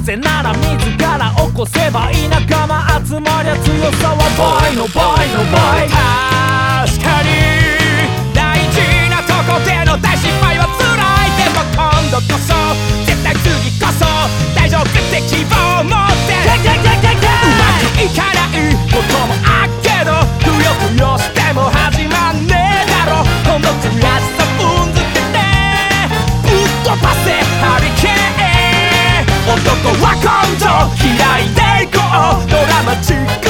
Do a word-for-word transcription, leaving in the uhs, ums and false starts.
ぜなら自ら起こせばいい。仲間集まりゃ強さは倍の倍の倍。確かに大事なとこでの大失敗は辛い。でも今度こそ絶対次こそ大丈夫って希望を持ってうまくいかないこともあっけどくよくよしても始まんねえだろ。この悔しさ踏んづけてぶっ飛ばせハリケーン。男は根性開いていこうドラマチック